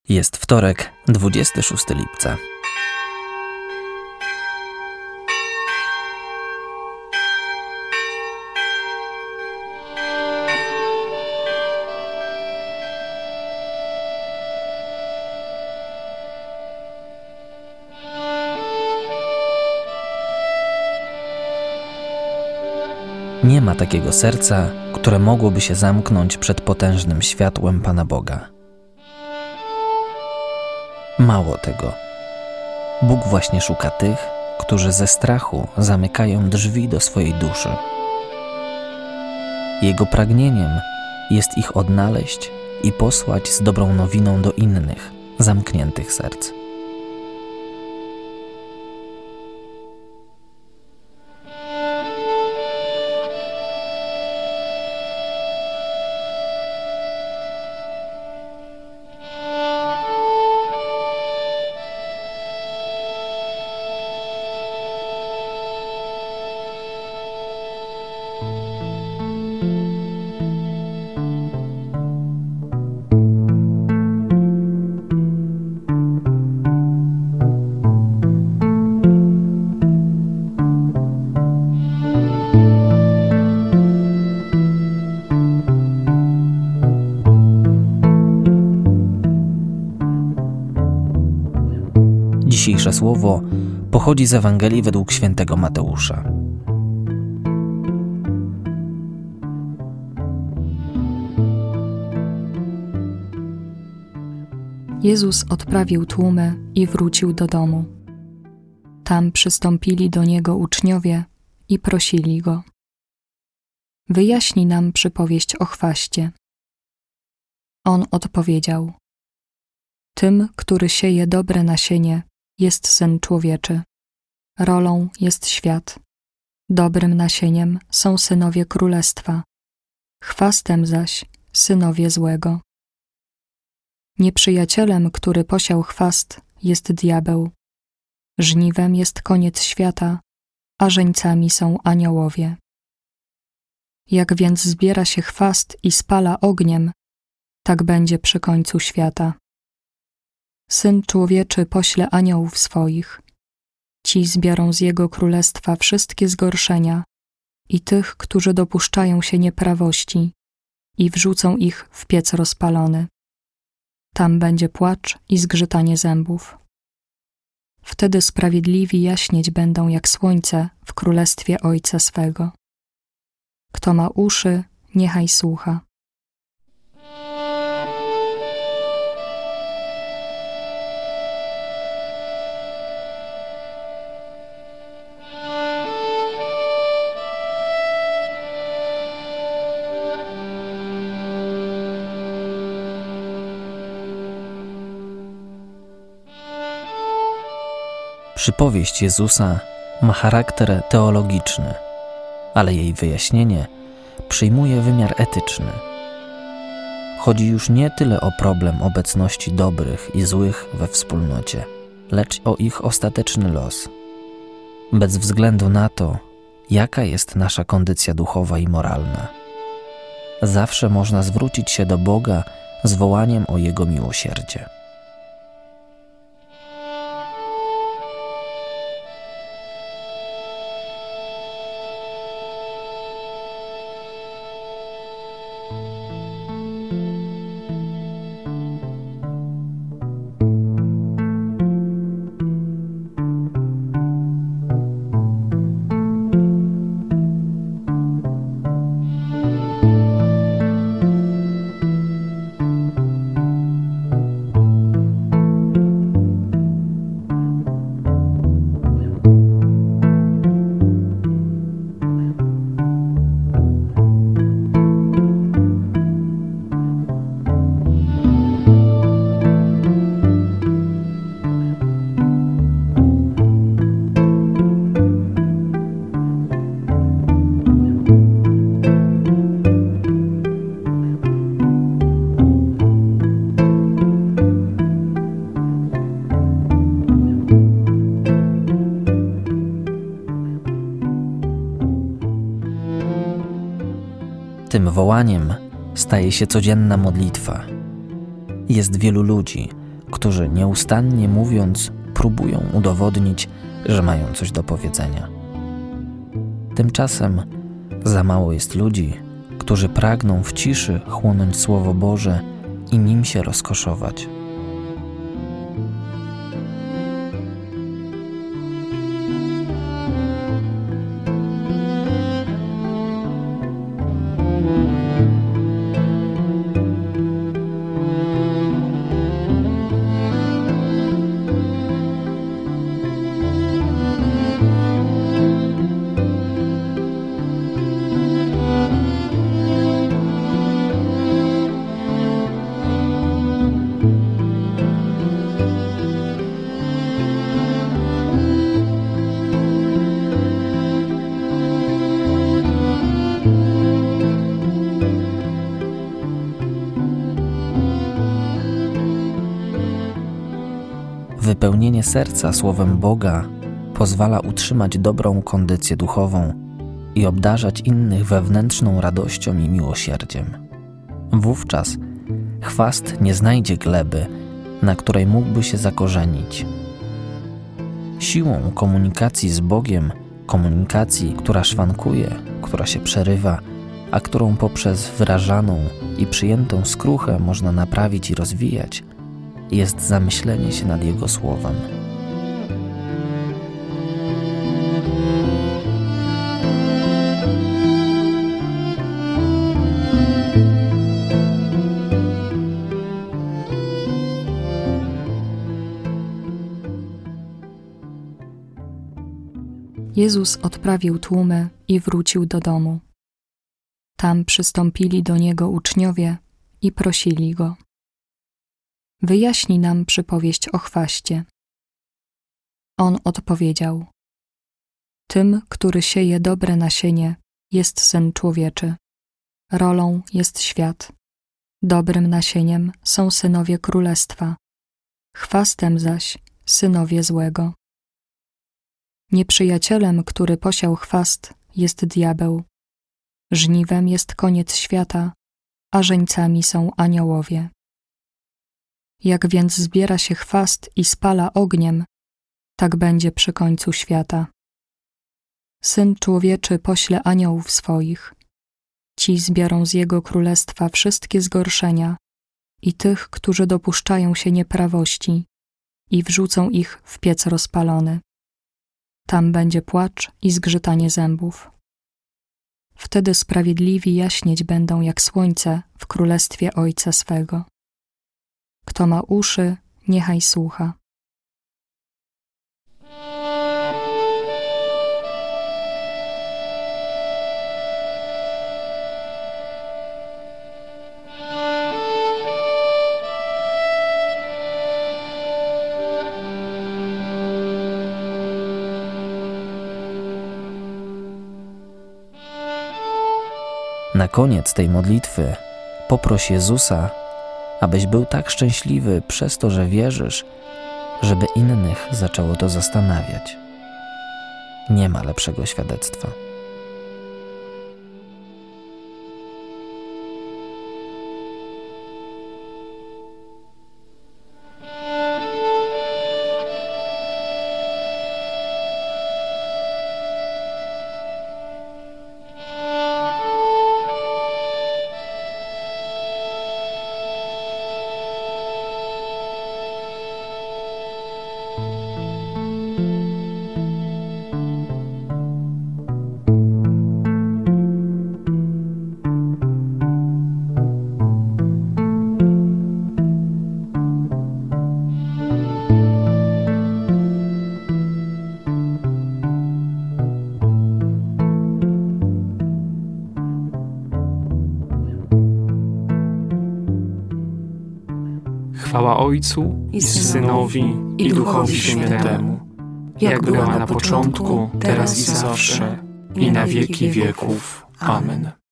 Jest wtorek, 26 lipca. Nie ma takiego serca, które mogłoby się zamknąć przed potężnym światłem Pana Boga. Mało tego, Bóg właśnie szuka tych, którzy ze strachu zamykają drzwi do swojej duszy. Jego pragnieniem jest ich odnaleźć i posłać z dobrą nowiną do innych, zamkniętych serc. Dzisiejsze słowo pochodzi z Ewangelii według świętego Mateusza. Jezus odprawił tłumy i wrócił do domu. Tam przystąpili do Niego uczniowie i prosili Go: wyjaśnij nam przypowieść o chwaście. On odpowiedział: tym, który sieje dobre nasienie, jest Syn Człowieczy. Rolą jest świat. Dobrym nasieniem są synowie Królestwa. Chwastem zaś synowie złego. Nieprzyjacielem, który posiał chwast, jest diabeł. Żniwem jest koniec świata, a żeńcami są aniołowie. Jak więc zbiera się chwast i spala ogniem, tak będzie przy końcu świata. Syn Człowieczy pośle aniołów swoich. Ci zbiorą z Jego królestwa wszystkie zgorszenia i tych, którzy dopuszczają się nieprawości, i wrzucą ich w piec rozpalony. Tam będzie płacz i zgrzytanie zębów. Wtedy sprawiedliwi jaśnieć będą jak słońce w królestwie Ojca swego. Kto ma uszy, niechaj słucha. Przypowieść Jezusa ma charakter teologiczny, ale jej wyjaśnienie przyjmuje wymiar etyczny. Chodzi już nie tyle o problem obecności dobrych i złych we wspólnocie, lecz o ich ostateczny los. Bez względu na to, jaka jest nasza kondycja duchowa i moralna. Zawsze można zwrócić się do Boga z wołaniem o Jego miłosierdzie. Tym wołaniem staje się codzienna modlitwa. Jest wielu ludzi, którzy nieustannie mówiąc próbują udowodnić, że mają coś do powiedzenia. Tymczasem za mało jest ludzi, którzy pragną w ciszy chłonąć Słowo Boże i nim się rozkoszować. Wypełnienie serca Słowem Boga pozwala utrzymać dobrą kondycję duchową i obdarzać innych wewnętrzną radością i miłosierdziem. Wówczas chwast nie znajdzie gleby, na której mógłby się zakorzenić. Siłą komunikacji z Bogiem, komunikacji, która szwankuje, która się przerywa, a którą poprzez wyrażaną i przyjętą skruchę można naprawić i rozwijać, jest zamyślenie się nad Jego Słowem. Jezus odprawił tłumy i wrócił do domu. Tam przystąpili do Niego uczniowie i prosili Go: wyjaśnij nam przypowieść o chwaście. On odpowiedział: tym, który sieje dobre nasienie, jest Syn Człowieczy. Rolą jest świat. Dobrym nasieniem są synowie Królestwa, chwastem zaś synowie złego. Nieprzyjacielem, który posiał chwast, jest diabeł. Żniwem jest koniec świata, a żeńcami są aniołowie. Jak więc zbiera się chwast i spala ogniem, tak będzie przy końcu świata. Syn Człowieczy pośle aniołów swoich. Ci zbiorą z Jego królestwa wszystkie zgorszenia i tych, którzy dopuszczają się nieprawości, i wrzucą ich w piec rozpalony. Tam będzie płacz i zgrzytanie zębów. Wtedy sprawiedliwi jaśnieć będą jak słońce w królestwie Ojca swego. Kto ma uszy, niechaj słucha. Na koniec tej modlitwy poproś Jezusa, abyś był tak szczęśliwy przez to, że wierzysz, żeby innych zaczęło to zastanawiać. Nie ma lepszego świadectwa. Chwała Ojcu i Synowi i Duchowi Świętemu, jak była na początku, teraz i zawsze, i na wieki wieków. Amen.